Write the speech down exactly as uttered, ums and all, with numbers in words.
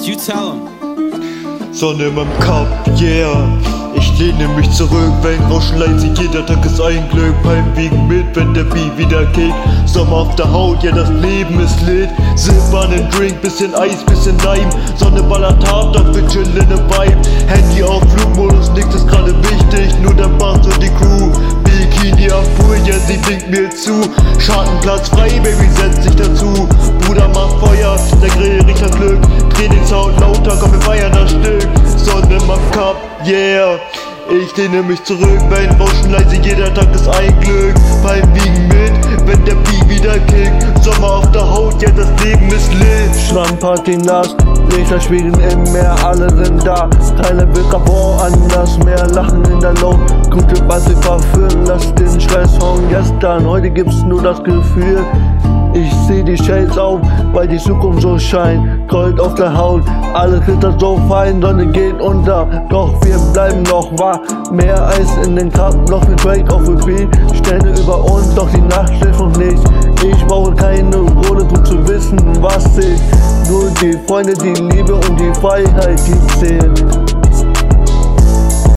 You tell him. Sonne in meinem Cup, yeah. Ich lehne mich zurück, wenn Rauschen leise, jeder Tag ist ein Glück. Heimwiegen mit, wenn der Beat wieder kickt. Sommer auf der Haut, ja das Leben ist lit. Silbernen Drink, bisschen Eis, bisschen Leim. Sonne ballert hart, doch wir chillen im Vibe. Handy auf Flugmodus, nix ist gerade wichtig, nur der Bass und die Crew. Bikini am Pool, ja sie winkt mir zu. Schattenplatz frei, Baby setzt sich dazu. Bruder macht Feuer, der Grill riecht nach Glück. Trainingshaut lauter, komm wir feiern das Stück. Sonne in meinem Cup, yeah. Ich lehne mich zurück, wenn Rauschen leise, jeder Tag ist ein Glück. Heimwiegen mit, wenn der Beat wieder kickt. Sommer auf der Haut, ja das Leben ist lit. Strandparty nass, Lichter schweben im Meer, alle sind da. Keiner will Rapport, anders mehr lachen in der Luft. Gute Basse verführen, lass den Stress von gestern. Heute gibt's nur das Gefühl, ich seh die Shades auf, weil die Zukunft so scheint. Gold auf der Haut, alles glittert so fein, Sonne geht unter. Doch wir bleiben noch wach, mehr Eis in den Cup, noch ein Track auf Repeat. Sterne über uns, doch die Nacht schläft noch nicht. Ich brauche keine Kohle, gut zu wissen, was zählt. Nur die Freunde, die Liebe und die Freiheit, die zählen.